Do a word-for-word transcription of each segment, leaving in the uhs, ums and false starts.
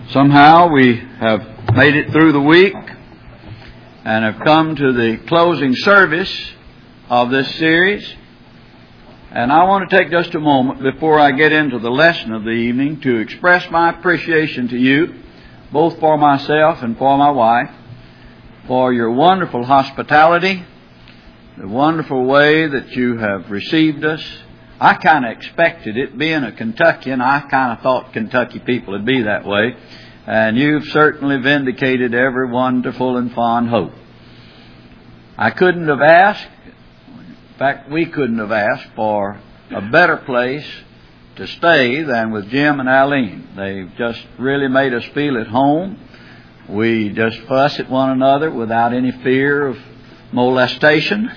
Somehow we have made it through the week and have come to the closing service of this series. And I want to take just a moment before I get into the lesson of the evening to express my appreciation to you, both for myself and for my wife, for your wonderful hospitality, the wonderful way that you have received us. I kind of expected it. Being a Kentuckian, I kind of thought Kentucky people would be that way. And you've certainly vindicated every wonderful and fond hope. I couldn't have asked, in fact, we couldn't have asked for a better place to stay than with Jim and Eileen. They've just really made us feel at home. We just fuss at one another without any fear of molestation.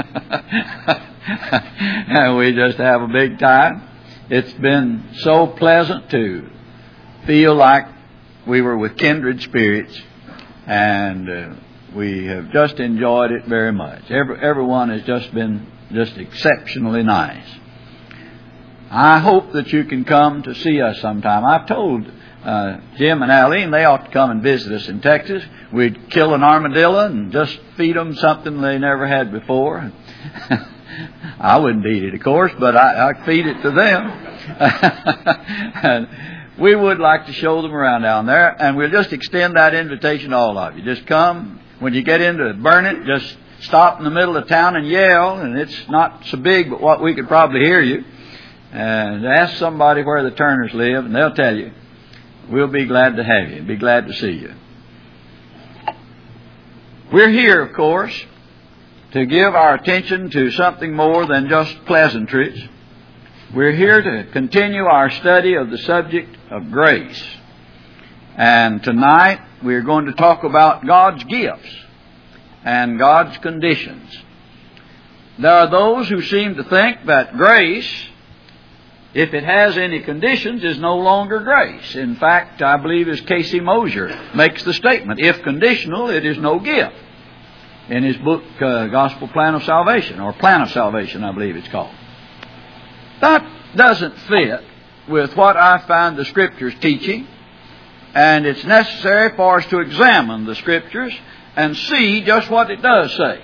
And we just have a big time. It's been so pleasant to feel like we were with kindred spirits, and uh, we have just enjoyed it very much. Every, everyone has just been just exceptionally nice. I hope that you can come to see us sometime. I've told uh, Jim and Eileen they ought to come and visit us in Texas. We'd kill an armadillo and just feed them something they never had before. I wouldn't eat it, of course, but I, I'd feed it to them. And we would like to show them around down there, and we'll just extend that invitation to all of you. Just come. When you get into Burnett, just stop in the middle of town and yell, and it's not so big, but what we could probably hear you. And ask somebody where the Turners live, and they'll tell you. We'll be glad to have you, be glad to see you. We're here, of course, to give our attention to something more than just pleasantries. We're here to continue our study of the subject of grace. And tonight we're going to talk about God's gifts and God's conditions. There are those who seem to think that grace, if it has any conditions, is no longer grace. In fact, I believe as Casey Mosier makes the statement, if conditional, it is no gift. In his book, uh, Gospel Plan of Salvation, or Plan of Salvation, I believe it's called. That doesn't fit with what I find the Scriptures teaching, and it's necessary for us to examine the Scriptures and see just what it does say.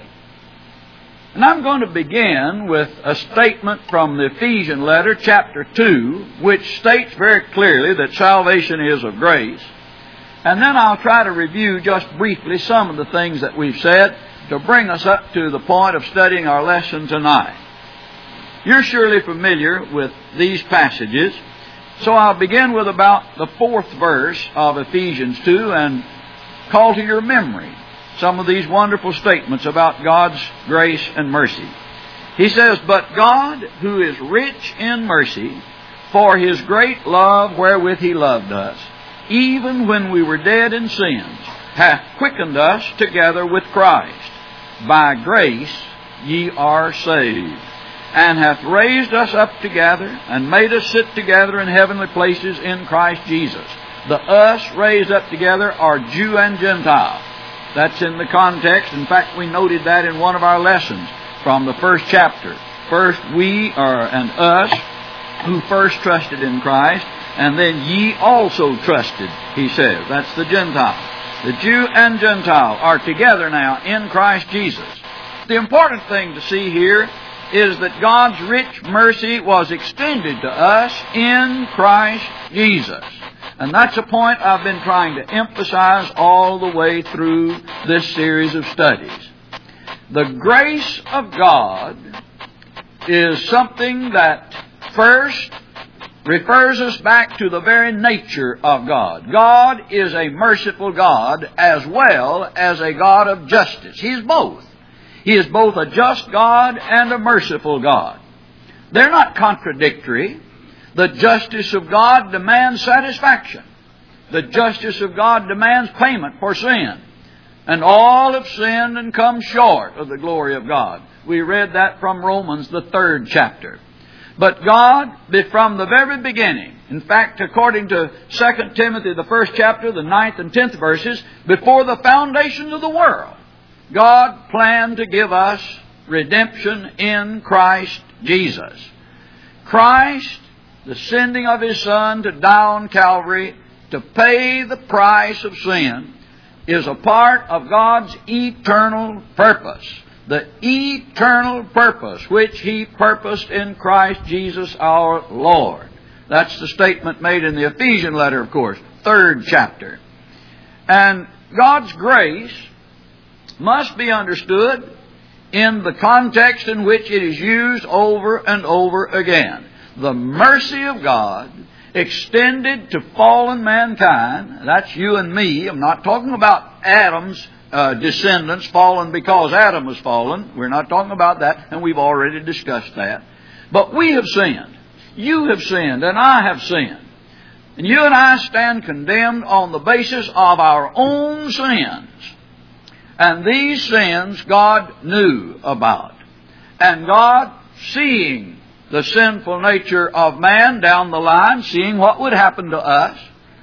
And I'm going to begin with a statement from the Ephesian letter, chapter two, which states very clearly that salvation is of grace. And then I'll try to review just briefly some of the things that we've said to bring us up to the point of studying our lesson tonight. You're surely familiar with these passages, so I'll begin with about the fourth verse of Ephesians two and call to your memory some of these wonderful statements about God's grace and mercy. He says, "But God, who is rich in mercy, for His great love wherewith He loved us, even when we were dead in sins, hath quickened us together with Christ. By grace ye are saved, and hath raised us up together, and made us sit together in heavenly places in Christ Jesus." The us raised up together are Jew and Gentile. That's in the context. In fact, we noted that in one of our lessons from the first chapter. First we, or and us, who first trusted in Christ, and then ye also trusted, he says. That's the Gentile. The Jew and Gentile are together now in Christ Jesus. The important thing to see here is that God's rich mercy was extended to us in Christ Jesus. And that's a point I've been trying to emphasize all the way through this series of studies. The grace of God is something that first refers us back to the very nature of God. God is a merciful God as well as a God of justice. He is both. He is both a just God and a merciful God. They're not contradictory. The justice of God demands satisfaction. The justice of God demands payment for sin. And all have sinned and come short of the glory of God. We read that from Romans, the third chapter. But God, from the very beginning, in fact, according to Second Timothy, the first chapter, the ninth and tenth verses, before the foundation of the world, God planned to give us redemption in Christ Jesus. Christ, the sending of His Son to die on Calvary, to pay the price of sin is a part of God's eternal purpose. The eternal purpose which He purposed in Christ Jesus our Lord. That's the statement made in the Ephesian letter, of course, third chapter. And God's grace must be understood in the context in which it is used over and over again. The mercy of God extended to fallen mankind. That's you and me. I'm not talking about Adam's uh, descendants fallen because Adam was fallen. We're not talking about that, and we've already discussed that. But we have sinned. You have sinned, and I have sinned. And you and I stand condemned on the basis of our own sins. And these sins God knew about. And God, seeing the sinful nature of man down the line, seeing what would happen to us,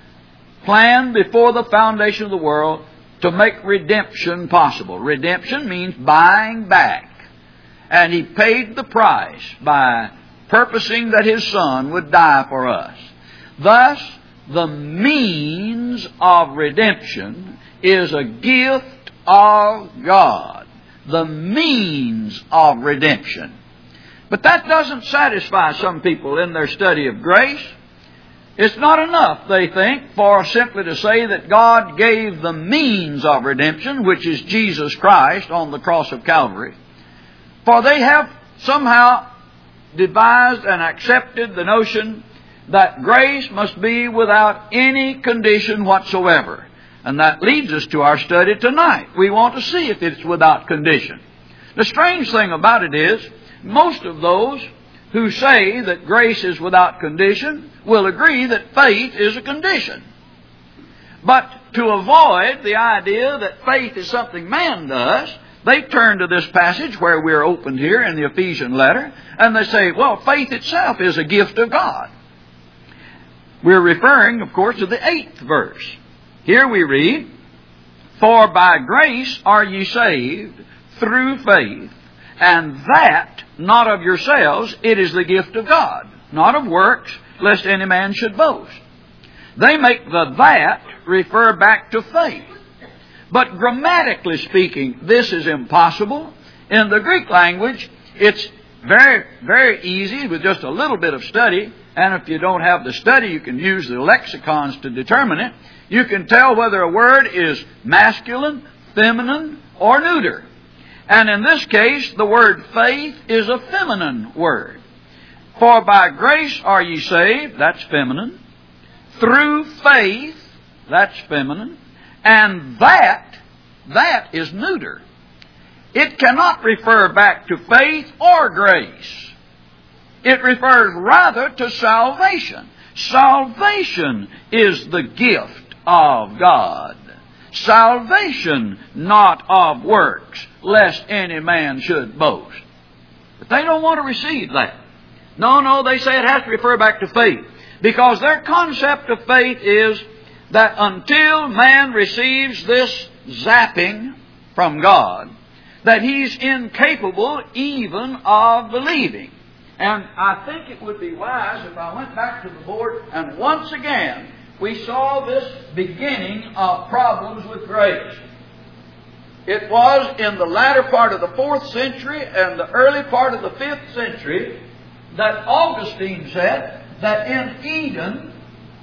planned before the foundation of the world to make redemption possible. Redemption means buying back. And He paid the price by purposing that His Son would die for us. Thus, the means of redemption is a gift of God. The means of redemption. But that doesn't satisfy some people in their study of grace. It's not enough, they think, for simply to say that God gave the means of redemption, which is Jesus Christ on the cross of Calvary. For they have somehow devised and accepted the notion that grace must be without any condition whatsoever. And that leads us to our study tonight. We want to see if it's without condition. The strange thing about it is, most of those who say that grace is without condition will agree that faith is a condition. But to avoid the idea that faith is something man does, they turn to this passage where we're opened here in the Ephesian letter, and they say, well, faith itself is a gift of God. We're referring, of course, to the eighth verse. Here we read, "For by grace are ye saved through faith, and that not of yourselves, it is the gift of God, not of works, lest any man should boast." They make the that refer back to faith. But grammatically speaking, this is impossible. In the Greek language, it's very, very easy with just a little bit of study. And if you don't have the study, you can use the lexicons to determine it. You can tell whether a word is masculine, feminine, or neuter. And in this case, the word faith is a feminine word. For by grace are ye saved, that's feminine. Through faith, that's feminine. And that, that is neuter. It cannot refer back to faith or grace. It refers rather to salvation. Salvation is the gift of God. Salvation not of works, lest any man should boast. But they don't want to receive that. No, no, they say it has to refer back to faith. Because their concept of faith is that until man receives this zapping from God, that he's incapable even of believing. And I think it would be wise if I went back to the board and once again we saw this beginning of problems with grace. It was in the latter part of the fourth century and the early part of the fifth century that Augustine said that in Eden,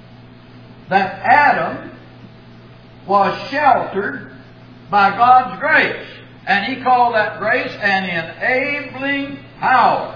that Adam was sheltered by God's grace. And he called that grace an enabling power.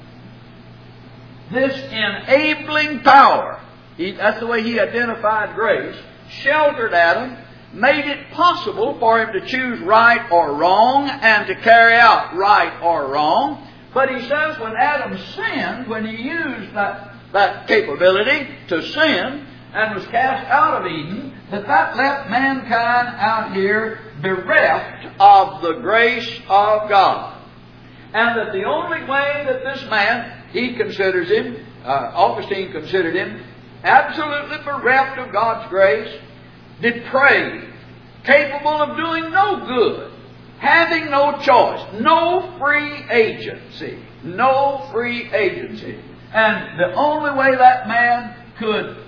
This enabling power, he, that's the way he identified grace, sheltered Adam, made it possible for him to choose right or wrong and to carry out right or wrong. But he says when Adam sinned, when he used that, that capability to sin and was cast out of Eden, that that left mankind out here bereft of the grace of God. And that the only way that this man, he considers him, uh, Augustine considered him, absolutely bereft of God's grace, depraved, capable of doing no good, having no choice, no free agency, no free agency. And the only way that man could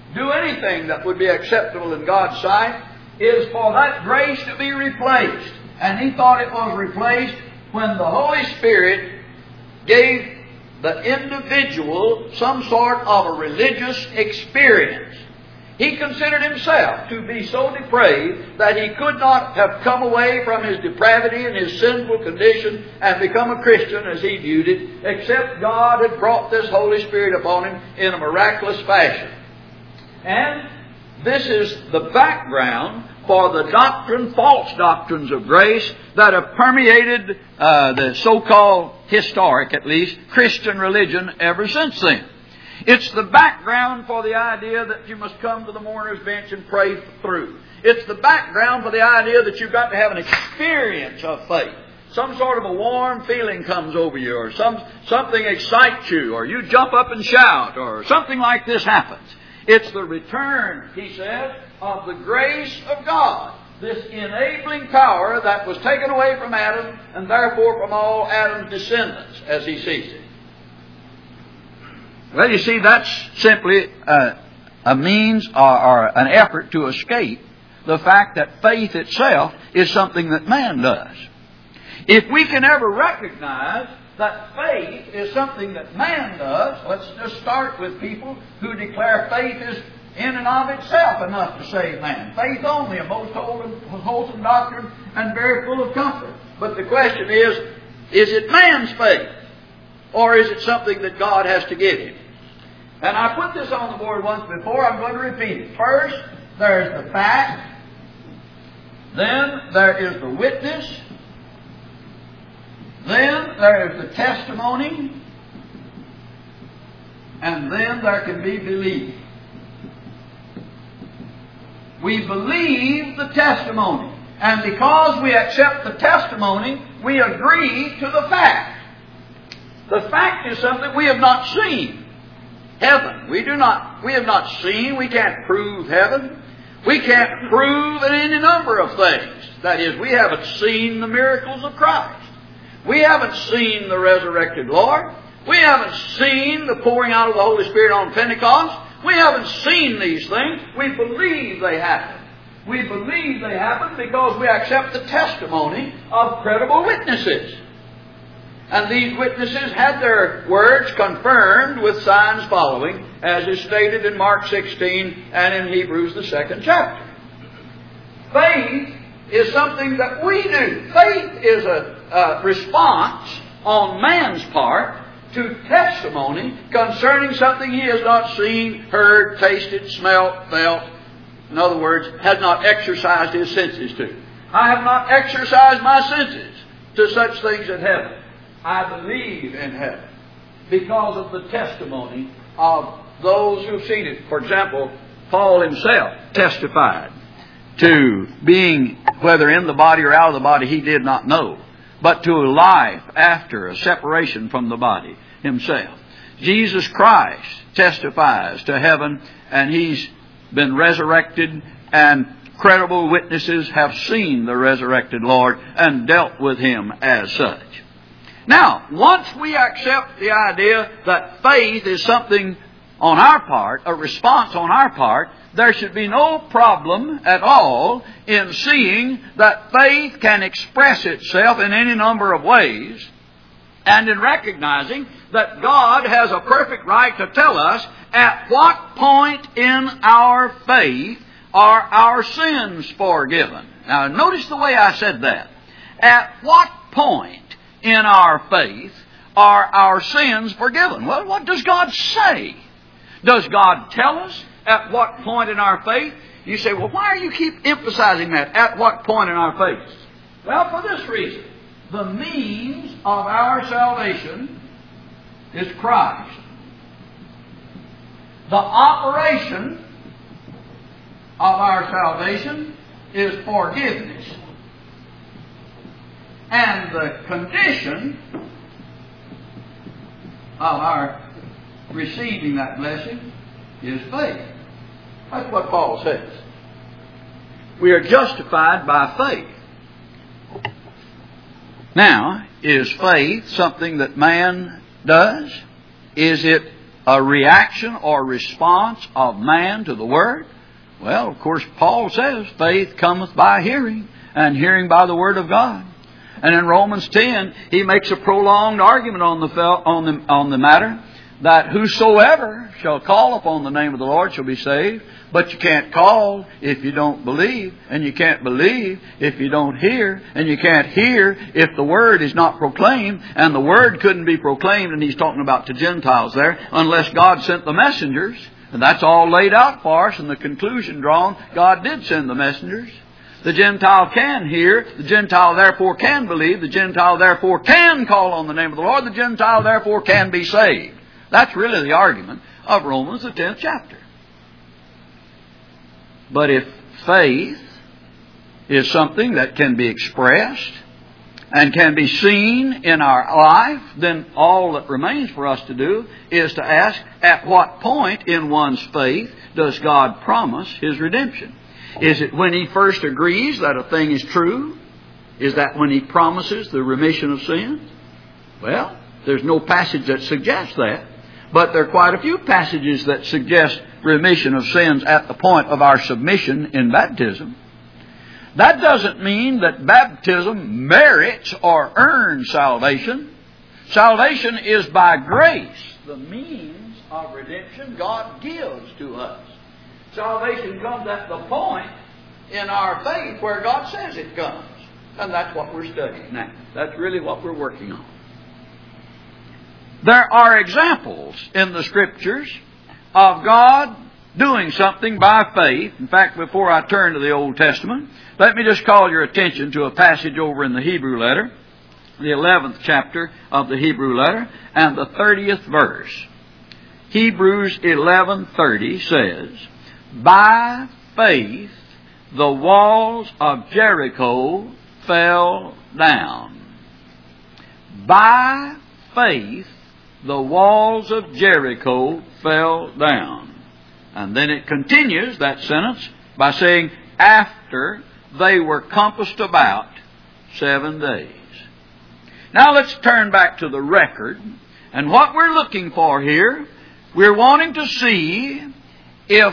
do anything that would be acceptable in God's sight, is for that grace to be replaced. And he thought it was replaced when the Holy Spirit gave the individual some sort of a religious experience. He considered himself to be so depraved that he could not have come away from his depravity and his sinful condition and become a Christian as he viewed it, except God had brought this Holy Spirit upon him in a miraculous fashion. And this is the background for the doctrine, false doctrines of grace that have permeated uh, the so-called historic, at least, Christian religion ever since then. It's the background for the idea that you must come to the mourner's bench and pray through. It's the background for the idea that you've got to have an experience of faith. Some sort of a warm feeling comes over you, or some something excites you, or you jump up and shout, or something like this happens. It's the return, he says, of the grace of God. This enabling power that was taken away from Adam, and therefore from all Adam's descendants, as he sees it. Well, you see, that's simply uh, a means or, or an effort to escape the fact that faith itself is something that man does. If we can ever recognize that faith is something that man does, let's just start with people who declare faith is in and of itself enough to save man. Faith only, a most wholesome doctrine and very full of comfort. But the question is, is it man's faith? Or is it something that God has to give him? And I put this on the board once before. I'm going to repeat it. First, there's the fact. Then there is the witness. Then there is the testimony. And then there can be belief. We believe the testimony. And because we accept the testimony, we agree to the fact. The fact is something we have not seen. Heaven. We do not, we have not seen, we can't prove heaven. We can't prove any number of things. That is, we haven't seen the miracles of Christ. We haven't seen the resurrected Lord. We haven't seen the pouring out of the Holy Spirit on Pentecost. We haven't seen these things. We believe they happen. We believe they happen because we accept the testimony of credible witnesses. And these witnesses had their words confirmed with signs following, as is stated in Mark sixteen and in Hebrews the second chapter. Faith is something that we do. Faith is a, a response on man's part to testimony concerning something he has not seen, heard, tasted, smelt, felt. In other words, has not exercised his senses to. I have not exercised my senses to such things in heaven. I believe in heaven because of the testimony of those who've seen it. For example, Paul himself testified to being, whether in the body or out of the body, he did not know, but to a life after a separation from the body himself. Jesus Christ testifies to heaven, and he's been resurrected, and credible witnesses have seen the resurrected Lord and dealt with him as such. Now, once we accept the idea that faith is something on our part, a response on our part, there should be no problem at all in seeing that faith can express itself in any number of ways, and in recognizing that God has a perfect right to tell us at what point in our faith are our sins forgiven. Now, notice the way I said that. At what point in our faith are our sins forgiven? Well, what does God say? Does God tell us at what point in our faith? You say, well, why do you keep emphasizing that? At what point in our faith? Well, for this reason. The means of our salvation is Christ. The operation of our salvation is forgiveness. And the condition of our receiving that blessing is faith. That's what Paul says. We are justified by faith. Now, is faith something that man does? Is it a reaction or response of man to the Word? Well, of course, Paul says, faith cometh by hearing, and hearing by the Word of God. And in Romans ten, he makes a prolonged argument on the, on the, on the matter, that whosoever shall call upon the name of the Lord shall be saved. But you can't call if you don't believe, and you can't believe if you don't hear, and you can't hear if the Word is not proclaimed, and the Word couldn't be proclaimed, and he's talking about to Gentiles there, unless God sent the messengers. And that's all laid out for us, and the conclusion drawn, God did send the messengers. The Gentile can hear, the Gentile therefore can believe, the Gentile therefore can call on the name of the Lord, the Gentile therefore can be saved. That's really the argument of Romans, the tenth chapter. But if faith is something that can be expressed and can be seen in our life, then all that remains for us to do is to ask, at what point in one's faith does God promise His redemption? Is it when He first agrees that a thing is true? Is that when He promises the remission of sins? Well, there's no passage that suggests that. But there are quite a few passages that suggest remission of sins at the point of our submission in baptism. That doesn't mean that baptism merits or earns salvation. Salvation is by grace, the means of redemption God gives to us. Salvation comes at the point in our faith where God says it comes. And that's what we're studying now. That's really what we're working on. There are examples in the Scriptures of God doing something by faith. In fact, before I turn to the Old Testament, let me just call your attention to a passage over in the Hebrew letter, the eleventh chapter of the Hebrew letter, and the thirtieth verse. Hebrews eleven thirty says, by faith the walls of Jericho fell down. By faith the walls of Jericho fell down. And then it continues, that sentence, by saying, after they were compassed about seven days. Now let's turn back to the record. And what we're looking for here, we're wanting to see if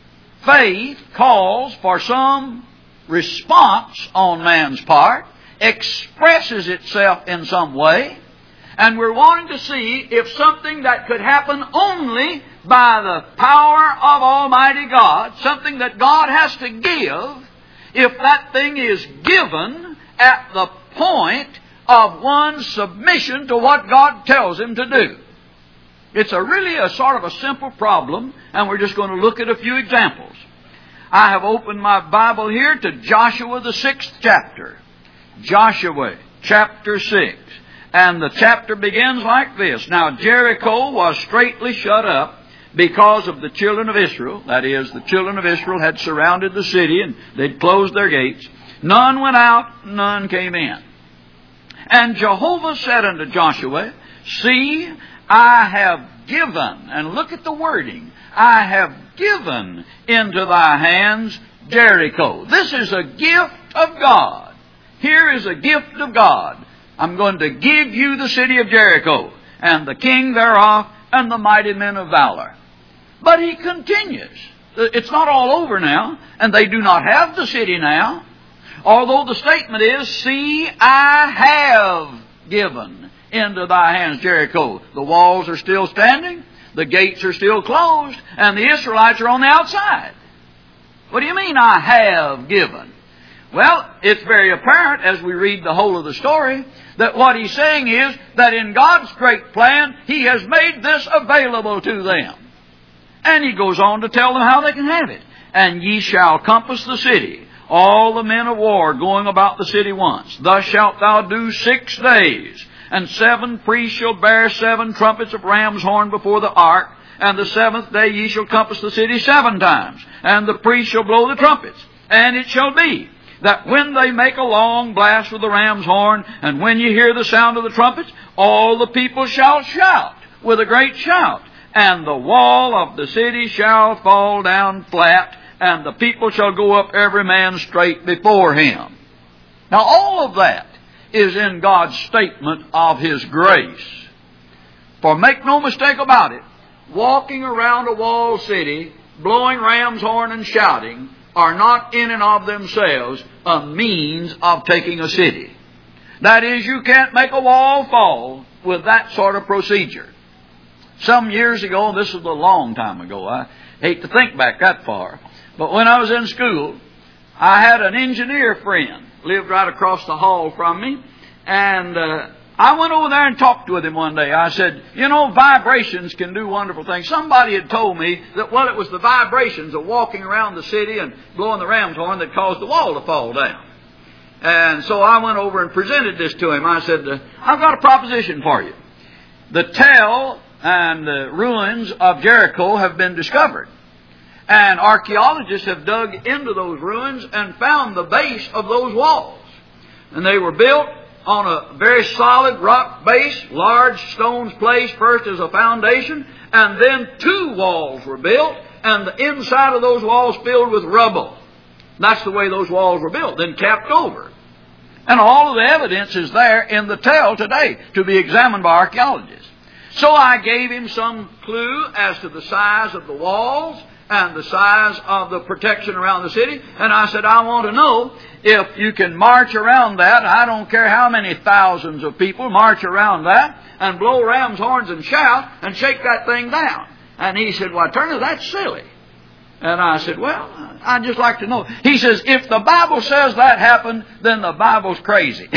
faith calls for some response on man's part, expresses itself in some way, and we're wanting to see if something that could happen only by the power of Almighty God, something that God has to give, if that thing is given at the point of one's submission to what God tells him to do. It's a really a sort of a simple problem, and we're just going to look at a few examples. I have opened my Bible here to Joshua, the sixth chapter. Joshua, chapter six. And the chapter begins like this. Now Jericho was straitly shut up because of the children of Israel. That is, the children of Israel had surrounded the city and they'd closed their gates. None went out, none came in. And Jehovah said unto Joshua, see, I have given, and look at the wording, I have given into thy hands Jericho. This is a gift of God. Here is a gift of God. I'm going to give you the city of Jericho, and the king thereof, and the mighty men of valor. But he continues. It's not all over now, and they do not have the city now. Although the statement is, see, I have given into thy hands Jericho. The walls are still standing, the gates are still closed, and the Israelites are on the outside. What do you mean, I have given? Well, it's very apparent as we read the whole of the story that what he's saying is that in God's great plan, He has made this available to them. And he goes on to tell them how they can have it. And ye shall compass the city, all the men of war going about the city once. Thus shalt thou do six days. And seven priests shall bear seven trumpets of ram's horn before the ark. And the seventh day ye shall compass the city seven times. And the priests shall blow the trumpets. And it shall be that when they make a long blast with the ram's horn, and when you hear the sound of the trumpets, all the people shall shout with a great shout. And the wall of the city shall fall down flat, and the people shall go up every man straight before him. Now all of that is in God's statement of His grace. For make no mistake about it, walking around a walled city, blowing ram's horn and shouting, are not in and of themselves a means of taking a city. That is, you can't make a wall fall with that sort of procedure. Some years ago, this was a long time ago, I hate to think back that far, but when I was in school, I had an engineer friend, lived right across the hall from me, and uh, I went over there and talked with him one day. I said, you know, vibrations can do wonderful things. Somebody had told me that, well, it was the vibrations of walking around the city and blowing the ram's horn that caused the wall to fall down. And so I went over and presented this to him. I said, I've got a proposition for you. The tell and the ruins of Jericho have been discovered. And archaeologists have dug into those ruins and found the base of those walls. And they were built on a very solid rock base, large stones placed first as a foundation, and then two walls were built, and the inside of those walls filled with rubble. That's the way those walls were built, then capped over. And all of the evidence is there in the tell today to be examined by archaeologists. So I gave him some clue as to the size of the walls and the size of the protection around the city. And I said, I want to know if you can march around that. I don't care how many thousands of people march around that and blow ram's horns and shout and shake that thing down. And he said, well, Turner, that's silly. And I said, well, I'd just like to know. He says, if the Bible says that happened, then the Bible's crazy.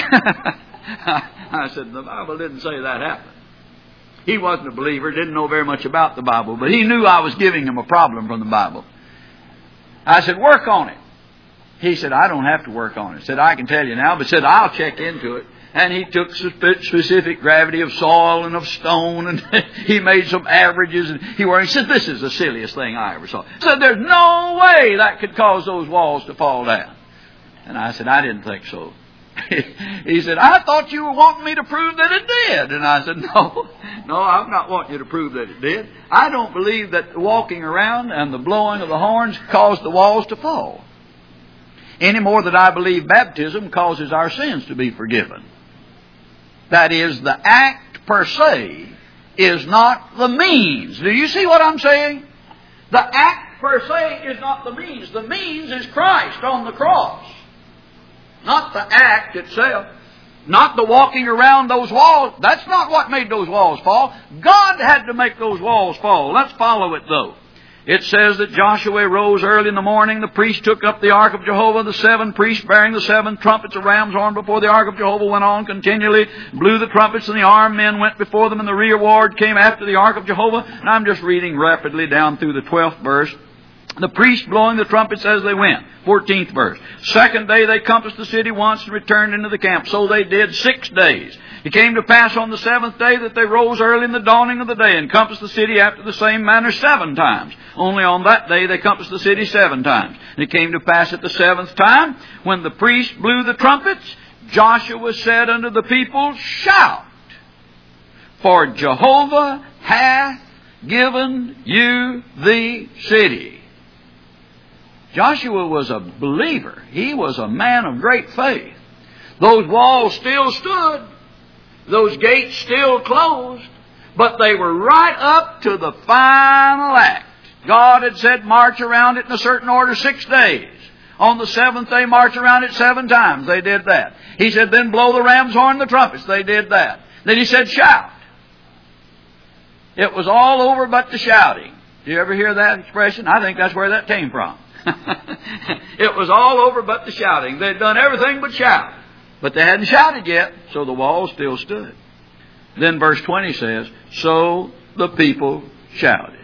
I said, the Bible didn't say that happened. He wasn't a believer, didn't know very much about the Bible, but he knew I was giving him a problem from the Bible. I said, work on it. He said, I don't have to work on it. Said, I can tell you now, but said, I'll check into it. And he took specific gravity of soil and of stone, and he made some averages, and he worked. He said, this is the silliest thing I ever saw. He said, there's no way that could cause those walls to fall down. And I said, I didn't think so. He said, I thought you were wanting me to prove that it did. And I said, no, no, I'm not wanting you to prove that it did. I don't believe that walking around and the blowing of the horns caused the walls to fall. Any more than I believe baptism causes our sins to be forgiven. That is, the act per se is not the means. Do you see what I'm saying? The act per se is not the means. The means is Christ on the cross. Not the act itself. Not the walking around those walls. That's not what made those walls fall. God had to make those walls fall. Let's follow it though. It says that Joshua rose early in the morning. The priest took up the ark of Jehovah. The seven priests bearing the seven trumpets of ram's horn before the ark of Jehovah went on continually, blew the trumpets, and the armed men went before them, and the rear ward came after the ark of Jehovah. And I'm just reading rapidly down through the twelfth verse. The priests blowing the trumpets as they went. fourteenth verse. Second day they compassed the city once and returned into the camp. So they did six days. It came to pass on the seventh day that they rose early in the dawning of the day and compassed the city after the same manner seven times. Only on that day they compassed the city seven times. And it came to pass at the seventh time, when the priests blew the trumpets, Joshua said unto the people, shout, for Jehovah hath given you the city. Joshua was a believer. He was a man of great faith. Those walls still stood. Those gates still closed. But they were right up to the final act. God had said march around it in a certain order six days. On the seventh day, march around it seven times. They did that. He said, then blow the ram's horn and the trumpets. They did that. Then he said, shout. It was all over but the shouting. Do you ever hear that expression? I think that's where that came from. It was all over but the shouting. They'd done everything but shout. But they hadn't shouted yet, so the wall still stood. Then verse twenty says, so the people shouted.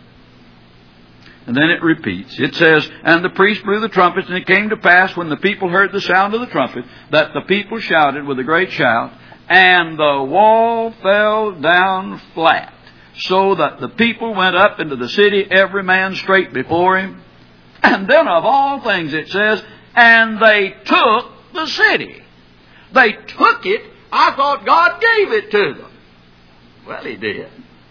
And then it repeats. It says, and the priest blew the trumpets, and it came to pass when the people heard the sound of the trumpet, that the people shouted with a great shout, and the wall fell down flat, so that the people went up into the city, every man straight before him. And then of all things it says, and they took the city. They took it. I thought God gave it to them. Well, He did.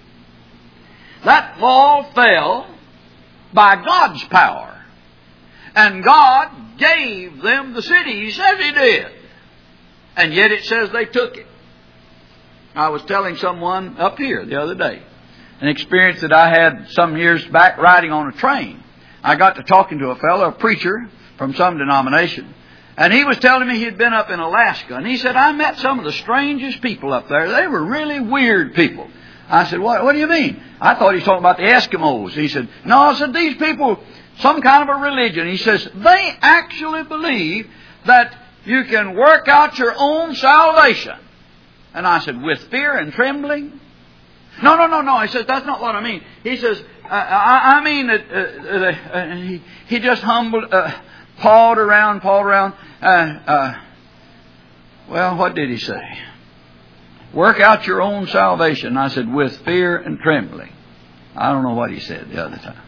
That wall fell by God's power. And God gave them the city. He says He did. And yet it says they took it. I was telling someone up here the other day an experience that I had some years back riding on a train. I got to talking to a fellow, a preacher from some denomination, and he was telling me he had been up in Alaska, and he said, I met some of the strangest people up there. They were really weird people. I said, what, what do you mean? I thought he was talking about the Eskimos. He said, no, I said, these people, some kind of a religion. He says, they actually believe that you can work out your own salvation. And I said, with fear and trembling? No, no, no, no. He says, that's not what I mean. He says, I, I, I mean that uh, uh, he, he just humbled, uh, pawed around, pawed around. Uh, uh, well, what did he say? Work out your own salvation. I said, with fear and trembling. I don't know what he said the other time.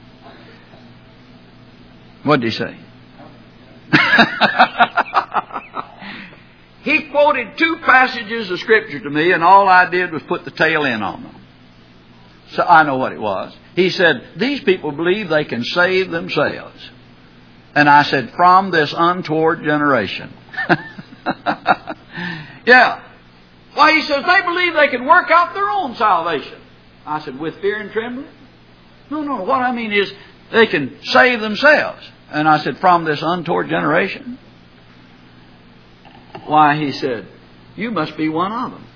What did he say? He quoted two passages of Scripture to me, and all I did was put the tail end on them. So I know what it was. He said, these people believe they can save themselves. And I said, from this untoward generation. Yeah. Why, he says, they believe they can work out their own salvation. I said, with fear and trembling? No, no, what I mean is they can save themselves. And I said, from this untoward generation? Why, he said, you must be one of them.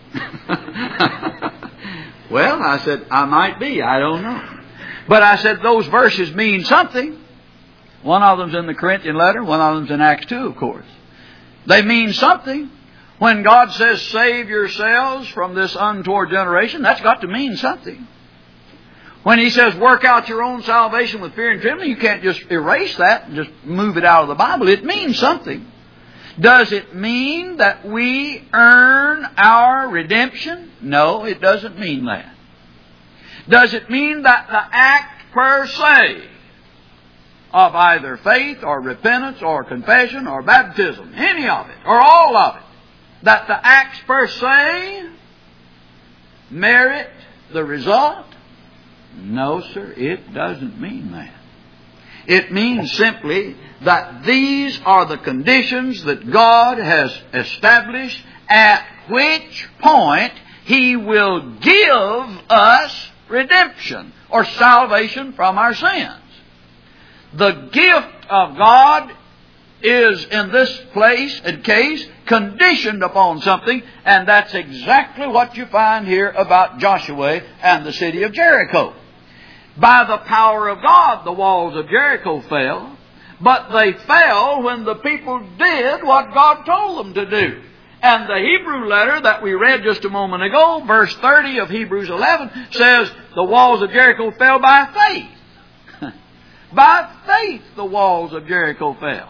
Well, I said, I might be, I don't know. But I said, those verses mean something. One of them's in the Corinthian letter, one of them's in Acts two, of course. They mean something. When God says, save yourselves from this untoward generation, that's got to mean something. When He says, work out your own salvation with fear and trembling, you can't just erase that and just move it out of the Bible. It means something. Does it mean that we earn our redemption? No, it doesn't mean that. Does it mean that the act per se of either faith or repentance or confession or baptism, any of it, or all of it, that the acts per se merit the result? No, sir, it doesn't mean that. It means simply that these are the conditions that God has established at which point He will give us redemption or salvation from our sins. The gift of God is in this place and case conditioned upon something, and that's exactly what you find here about Joshua and the city of Jericho. By the power of God, the walls of Jericho fell, but they fell when the people did what God told them to do. And the Hebrew letter that we read just a moment ago, verse thirty of Hebrews eleven, says the walls of Jericho fell by faith. By faith the walls of Jericho fell.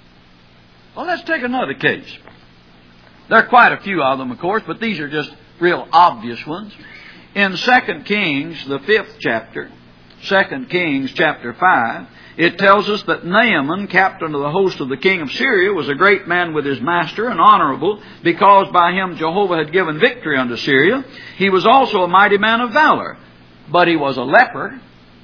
Well, let's take another case. There are quite a few of them, of course, but these are just real obvious ones. In Second Kings, the fifth chapter, Second Kings chapter five, it tells us that Naaman, captain of the host of the king of Syria, was a great man with his master and honorable, because by him Jehovah had given victory unto Syria. He was also a mighty man of valor, but he was a leper.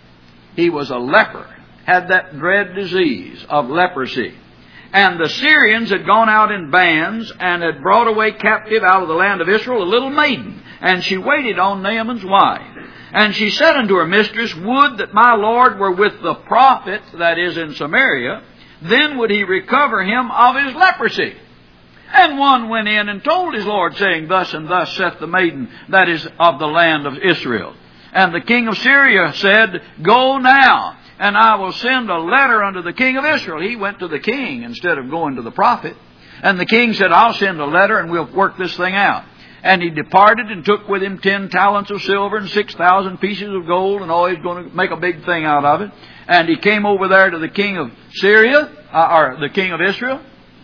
He was a leper, had that dread disease of leprosy. And the Syrians had gone out in bands and had brought away captive out of the land of Israel a little maiden, and she waited on Naaman's wife. And she said unto her mistress, would that my Lord were with the prophet that is in Samaria, then would he recover him of his leprosy. And one went in and told his Lord, saying, thus and thus saith the maiden that is of the land of Israel. And the king of Syria said, go now, and I will send a letter unto the king of Israel. He went to the king instead of going to the prophet. And the king said, I'll send a letter and we'll work this thing out. And he departed and took with him ten talents of silver and six thousand pieces of gold, and oh, he's going to make a big thing out of it. And he came over there to the king of Syria, uh, or the king of Israel,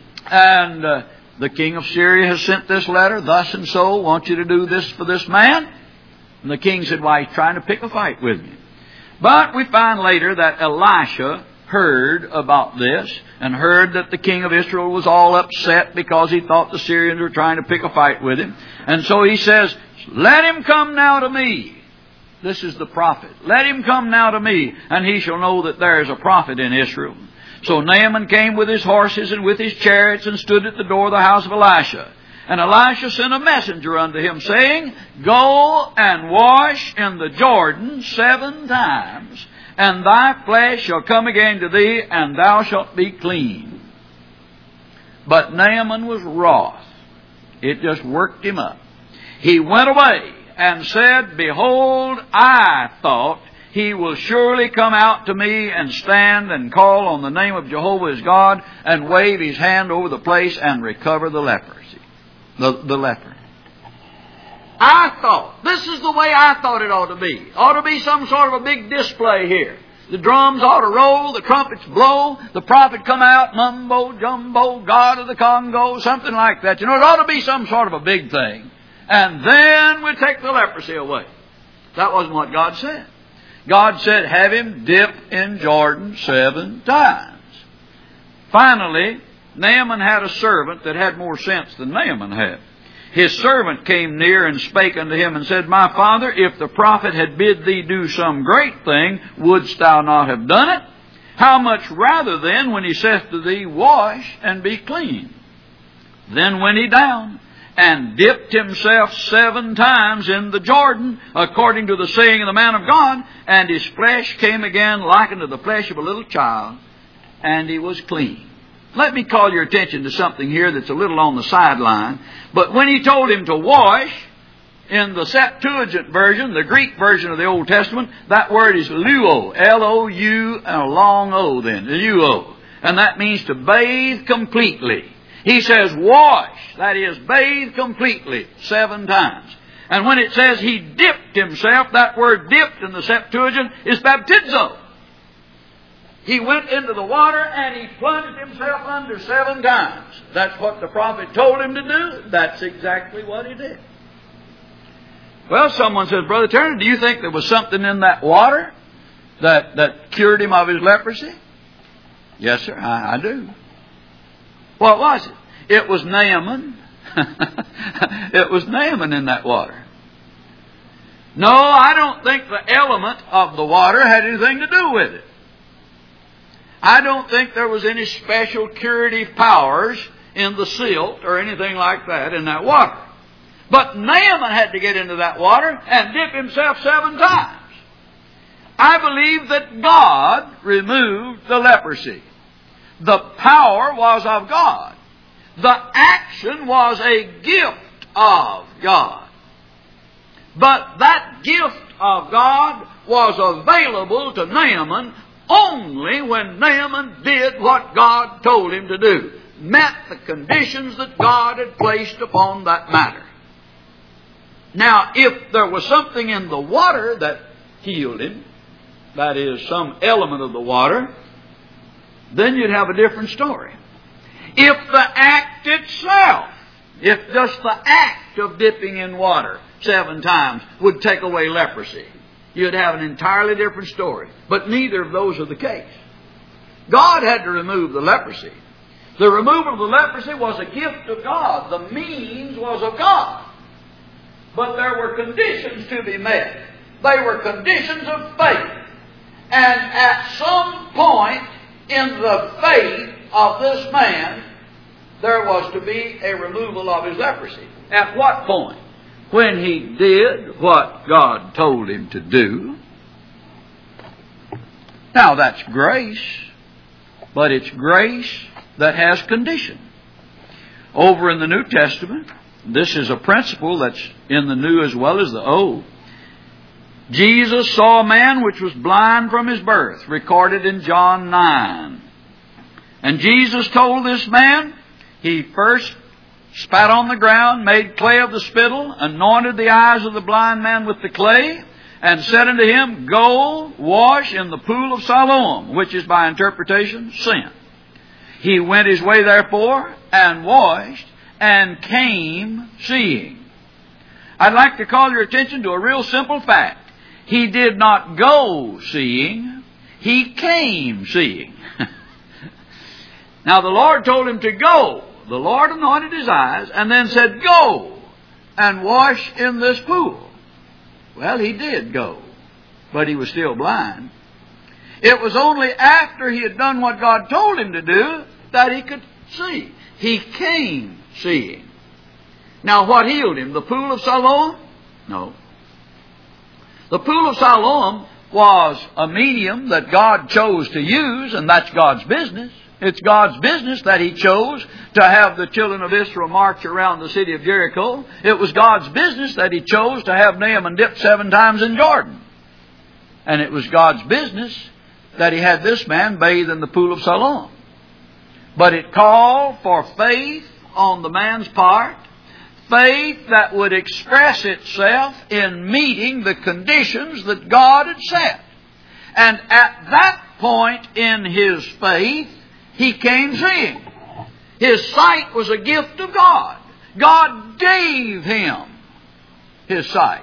and uh, the king of Syria has sent this letter, thus and so, want you to do this for this man. And the king said, why, he's trying to pick a fight with me. But we find later that Elisha heard about this and heard that the king of Israel was all upset because he thought the Syrians were trying to pick a fight with him. And so he says, let him come now to me. This is the prophet. Let him come now to me, and he shall know that there is a prophet in Israel. So Naaman came with his horses and with his chariots and stood at the door of the house of Elisha. And Elisha sent a messenger unto him, saying, Go and wash in the Jordan seven times, and thy flesh shall come again to thee, and thou shalt be clean. But Naaman was wroth. It just worked him up. He went away and said, Behold, I thought, he will surely come out to me and stand and call on the name of Jehovah his God and wave his hand over the place and recover the leprosy, the, the leper. I thought, this is the way I thought it ought to be. Ought to be some sort of a big display here. The drums ought to roll, the trumpets blow, the prophet come out, mumbo, jumbo, God of the Congo, something like that. You know, it ought to be some sort of a big thing. And then we take the leprosy away. That wasn't what God said. God said, have him dip in Jordan seven times. Finally, Naaman had a servant that had more sense than Naaman had. His servant came near and spake unto him and said, My father, if the prophet had bid thee do some great thing, wouldst thou not have done it? How much rather then, when he saith to thee, Wash and be clean? Then went he down and dipped himself seven times in the Jordan, according to the saying of the man of God, and his flesh came again like unto the flesh of a little child, and he was clean. Let me call your attention to something here that's a little on the sideline. But when he told him to wash, in the Septuagint version, the Greek version of the Old Testament, that word is luo, L O U, and a long O then, luo. And that means to bathe completely. He says wash, that is, bathe completely, seven times. And when it says he dipped himself, that word dipped in the Septuagint is baptizo. He went into the water and he plunged himself under seven times. That's what the prophet told him to do. That's exactly what he did. Well, someone says, Brother Turner, do you think there was something in that water that, that cured him of his leprosy? Yes, sir, I, I do. What was it? It was Naaman. It was Naaman in that water. No, I don't think the element of the water had anything to do with it. I don't think there was any special curative powers in the silt or anything like that in that water. But Naaman had to get into that water and dip himself seven times. I believe that God removed the leprosy. The power was of God. The action was a gift of God. But that gift of God was available to Naaman only when Naaman did what God told him to do, met the conditions that God had placed upon that matter. Now, if there was something in the water that healed him, that is, some element of the water, then you'd have a different story. If the act itself, if just the act of dipping in water seven times would take away leprosy, you'd have an entirely different story. But neither of those are the case. God had to remove the leprosy. The removal of the leprosy was a gift of God. The means was of God. But there were conditions to be met. They were conditions of faith. And at some point in the faith of this man, there was to be a removal of his leprosy. At what point? When he did what God told him to do. Now that's grace, but it's grace that has condition. Over in the New Testament, this is a principle that's in the New as well as the Old. Jesus saw a man which was blind from his birth, recorded in John nine. And Jesus told this man, he first spat on the ground, made clay of the spittle, anointed the eyes of the blind man with the clay, and said unto him, Go, wash in the pool of Siloam, which is by interpretation, sin. He went his way therefore, and washed, and came seeing. I'd like to call your attention to a real simple fact. He did not go seeing, he came seeing. Now the Lord told him to go. The Lord anointed his eyes and then said, Go and wash in this pool. Well, he did go, but he was still blind. It was only after he had done what God told him to do that he could see. He came seeing. Now what healed him? The pool of Siloam? No. The pool of Siloam was a medium that God chose to use, and that's God's business. It's God's business that He chose to have the children of Israel march around the city of Jericho. It was God's business that He chose to have Naaman dip seven times in Jordan. And it was God's business that He had this man bathe in the pool of Siloam. But it called for faith on the man's part, faith that would express itself in meeting the conditions that God had set. And at that point in his faith, he came seeing. His sight was a gift of God. God gave him his sight.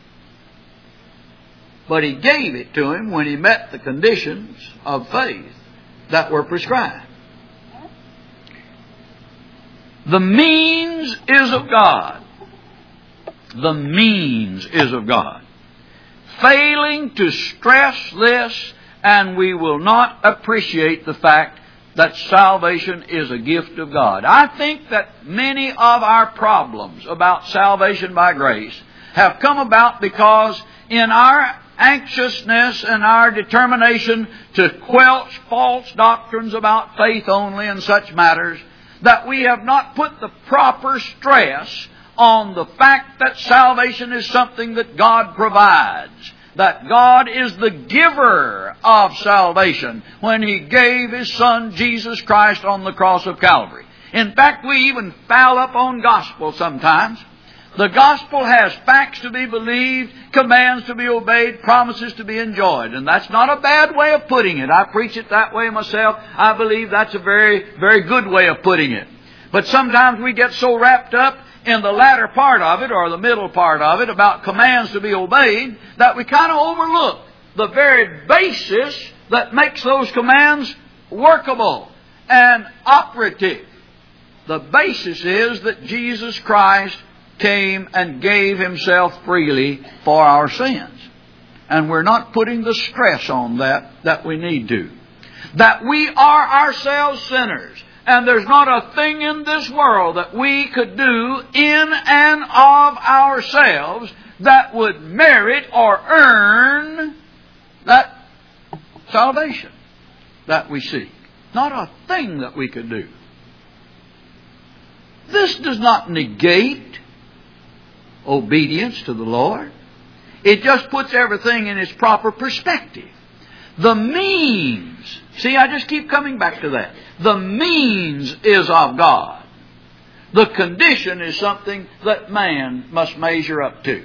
But He gave it to him when he met the conditions of faith that were prescribed. The means is of God. The means is of God. Failing to stress this, and we will not appreciate the fact that salvation is a gift of God. I think that many of our problems about salvation by grace have come about because in our anxiousness and our determination to quelch false doctrines about faith only and such matters, that we have not put the proper stress on the fact that salvation is something that God provides. That God is the giver of salvation when He gave His Son Jesus Christ on the cross of Calvary. In fact, we even foul up on gospel sometimes. The gospel has facts to be believed, commands to be obeyed, promises to be enjoyed. And that's not a bad way of putting it. I preach it that way myself. I believe that's a very, very good way of putting it. But sometimes we get so wrapped up in the latter part of it, or the middle part of it, about commands to be obeyed, that we kind of overlook the very basis that makes those commands workable and operative. The basis is that Jesus Christ came and gave Himself freely for our sins. And we're not putting the stress on that that we need to. That we are ourselves sinners. And there's not a thing in this world that we could do in and of ourselves that would merit or earn that salvation that we seek. Not a thing that we could do. This does not negate obedience to the Lord. It just puts everything in its proper perspective. The means, see, I just keep coming back to that. The means is of God. The condition is something that man must measure up to.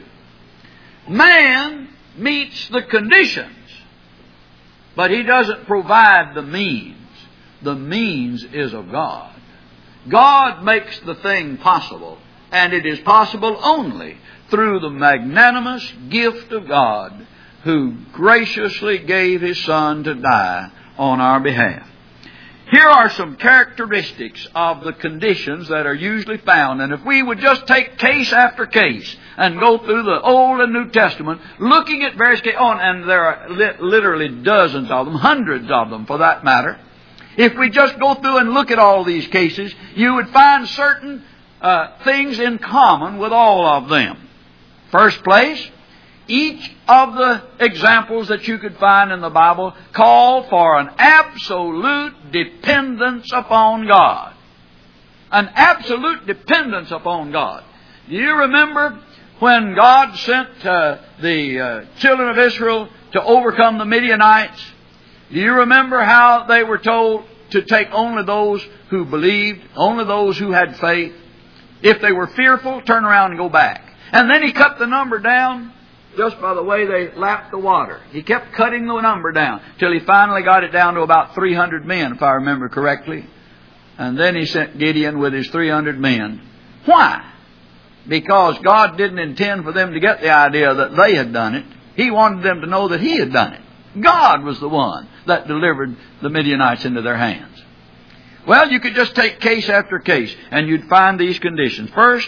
Man meets the conditions, but he doesn't provide the means. The means is of God. God makes the thing possible, and it is possible only through the magnanimous gift of God, who graciously gave His Son to die on our behalf. Here are some characteristics of the conditions that are usually found. And if we would just take case after case and go through the Old and New Testament, looking at various cases, oh, and there are li- literally dozens of them, hundreds of them for that matter. If we just go through and look at all these cases, you would find certain uh, things in common with all of them. First place, each of the examples that you could find in the Bible called for an absolute dependence upon God. An absolute dependence upon God. Do you remember when God sent uh, the uh, children of Israel to overcome the Midianites? Do you remember how they were told to take only those who believed, only those who had faith? If they were fearful, turn around and go back. And then He cut the number down just by the way they lapped the water. He kept cutting the number down till He finally got it down to about three hundred men, if I remember correctly. And then He sent Gideon with his three hundred men. Why? Because God didn't intend for them to get the idea that they had done it. He wanted them to know that He had done it. God was the one that delivered the Midianites into their hands. Well, you could just take case after case, and you'd find these conditions. First,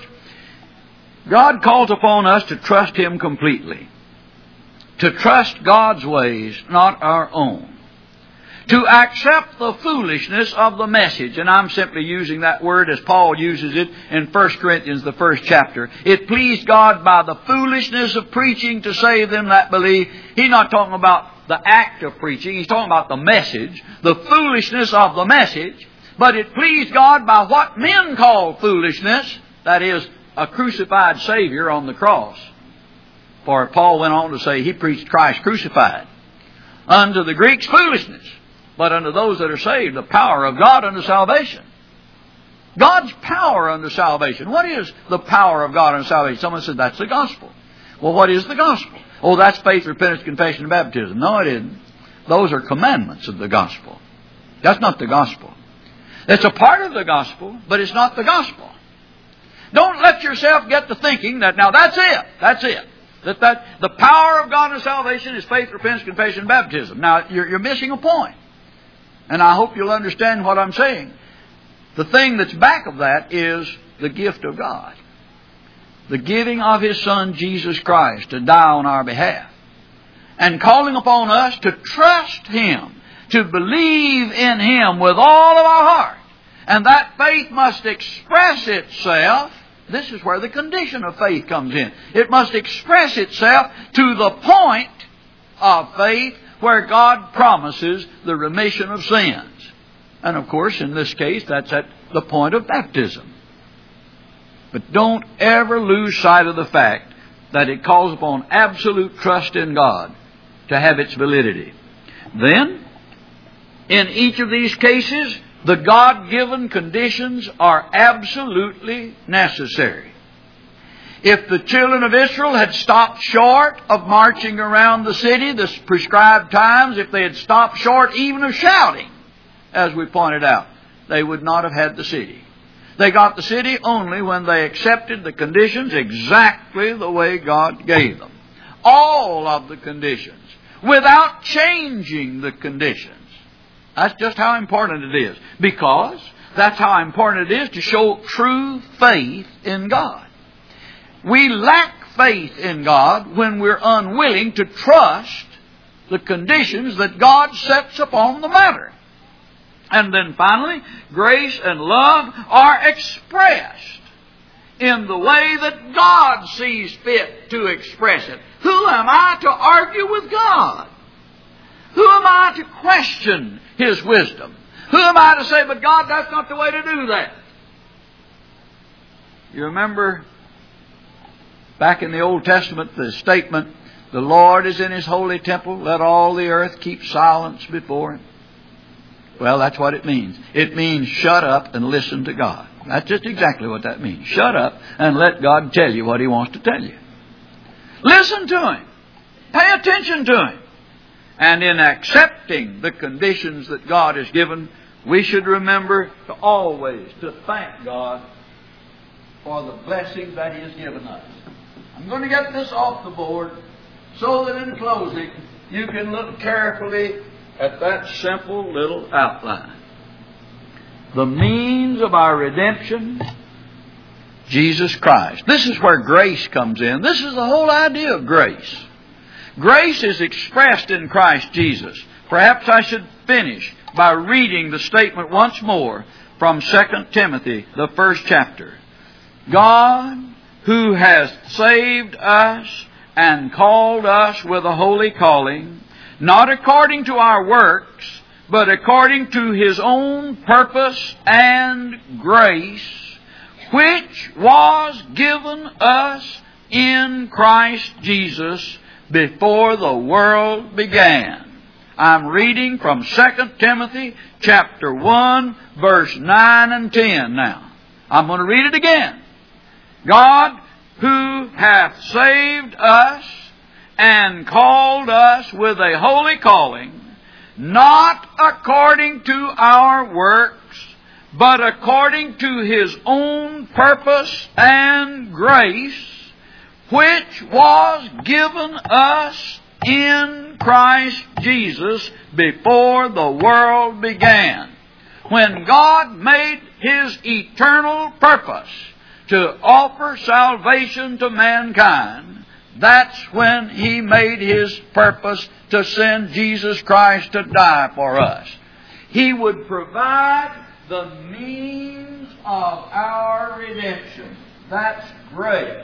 God calls upon us to trust Him completely. To trust God's ways, not our own. to accept the foolishness of the message. And I'm simply using that word as Paul uses it in First Corinthians, the first chapter. It pleased God by the foolishness of preaching to save them that believe. He's not talking about the act of preaching. He's talking about the message, the foolishness of the message. But it pleased God by what men call foolishness, that is, a crucified Savior on the cross. For Paul went on to say he preached Christ crucified. Unto the Greeks foolishness, but unto those that are saved the power of God unto salvation. God's power unto salvation. What is the power of God unto salvation? Someone said that's the gospel. Well, what is the gospel? Oh, that's faith, repentance, confession, and baptism. No, it isn't. Those are commandments of the gospel. That's not the gospel. It's a part of the gospel, but it's not the gospel. Don't let yourself get to thinking that now that's it. That's it. That, that the power of God in salvation is faith, repentance, confession, and baptism. Now, you're, you're missing a point. And I hope you'll understand what I'm saying. The thing that's back of that is the gift of God. The giving of His Son, Jesus Christ, to die on our behalf. And calling upon us to trust Him, to believe in Him with all of our heart. And that faith must express itself. This is where the condition of faith comes in. It must express itself to the point of faith where God promises the remission of sins. And of course, in this case, that's at the point of baptism. But don't ever lose sight of the fact that it calls upon absolute trust in God to have its validity. Then, in each of these cases, the God-given conditions are absolutely necessary. If the children of Israel had stopped short of marching around the city the prescribed times, if they had stopped short even of shouting, as we pointed out, they would not have had the city. They got the city only when they accepted the conditions exactly the way God gave them. All of the conditions, without changing the conditions. That's just how important it is. Because that's how important it is to show true faith in God. We lack faith in God when we're unwilling to trust the conditions that God sets upon the matter. And then finally, grace and love are expressed in the way that God sees fit to express it. Who am I to argue with God? Who am I to question His wisdom? Who am I to say, but God, that's not the way to do that? You remember back in the Old Testament, the statement, the Lord is in His holy temple, let all the earth keep silence before Him. Well, that's what it means. It means shut up and listen to God. That's just exactly what that means. Shut up and let God tell you what He wants to tell you. Listen to Him. Pay attention to Him. And in accepting the conditions that God has given, we should remember to always to thank God for the blessings that He has given us. I'm going to get this off the board so that in closing you can look carefully at that simple little outline. The means of our redemption, Jesus Christ. This is where grace comes in. This is the whole idea of grace. Grace is expressed in Christ Jesus. Perhaps I should finish by reading the statement once more from Second Timothy, the first chapter. God, who has saved us and called us with a holy calling, not according to our works, but according to His own purpose and grace, which was given us in Christ Jesus before the world began. I'm reading from Second Timothy chapter one, verse nine and ten now. I'm going to read it again. God, who hath saved us and called us with a holy calling, not according to our works, but according to His own purpose and grace, which was given us in Christ Jesus before the world began. When God made His eternal purpose to offer salvation to mankind, That's when He made His purpose to send Jesus Christ to die for us. He would provide the means of our redemption. That's grace.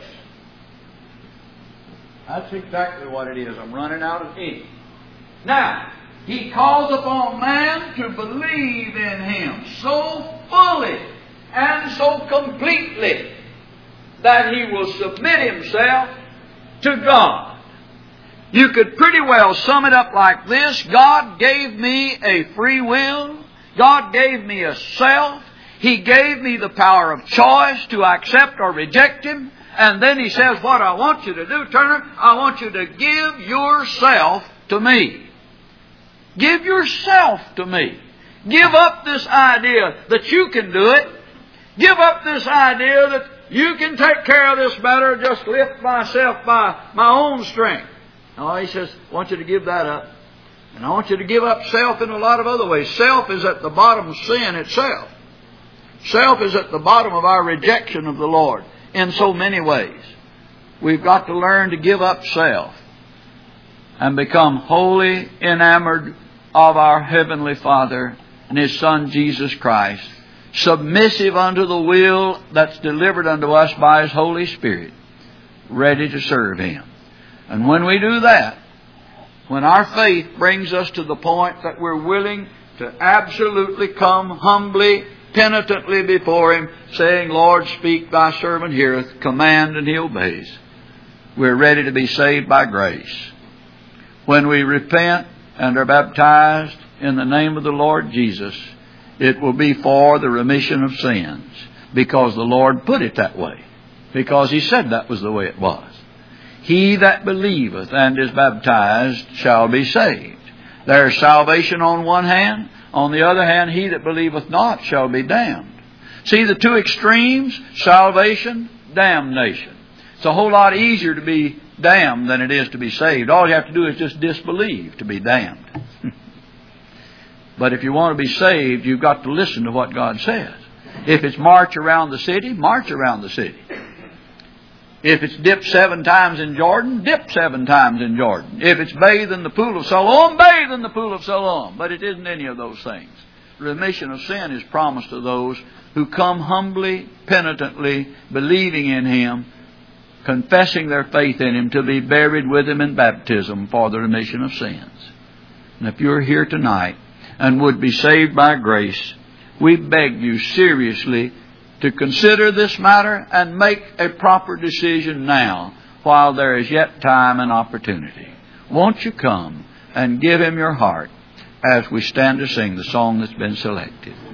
That's exactly what it is. I'm running out of ink. Now, He calls upon man to believe in Him so fully and so completely that he will submit himself to God. You could pretty well sum it up like this. God gave me a free will. God gave me a self. He gave me the power of choice to accept or reject Him. And then He says, what I want you to do, Turner, I want you to give yourself to me. Give yourself to me. Give up this idea that you can do it. Give up this idea that you can take care of this matter, just lift myself by my own strength. No, He says, I want you to give that up. And I want you to give up self in a lot of other ways. Self is at the bottom of sin itself. Self is at the bottom of our rejection of the Lord in so many ways. We've got to learn to give up self and become wholly enamored of our Heavenly Father and His Son Jesus Christ, submissive unto the will that's delivered unto us by His Holy Spirit, ready to serve Him. And when we do that, when our faith brings us to the point that we're willing to absolutely come humbly, penitently before Him, saying, Lord, speak, Thy servant heareth, command, and He obeys, we're ready to be saved by grace. When we repent and are baptized in the name of the Lord Jesus, it will be for the remission of sins, because the Lord put it that way, because He said that was the way it was. He that believeth and is baptized shall be saved. There is salvation on one hand. On the other hand, he that believeth not shall be damned. See the two extremes? Salvation, damnation. It's a whole lot easier to be damned than it is to be saved. All you have to do is just disbelieve to be damned. But if you want to be saved, you've got to listen to what God says. If it's march around the city, march around the city. If it's dip seven times in Jordan, dip seven times in Jordan. If it's bathe in the pool of Siloam, bathe in the pool of Siloam. But it isn't any of those things. Remission of sin is promised to those who come humbly, penitently, believing in Him, confessing their faith in Him, to be buried with Him in baptism for the remission of sins. And if you're here tonight and would be saved by grace, we beg you seriously to consider this matter and make a proper decision now while there is yet time and opportunity. Won't you come and give Him your heart as we stand to sing the song that's been selected?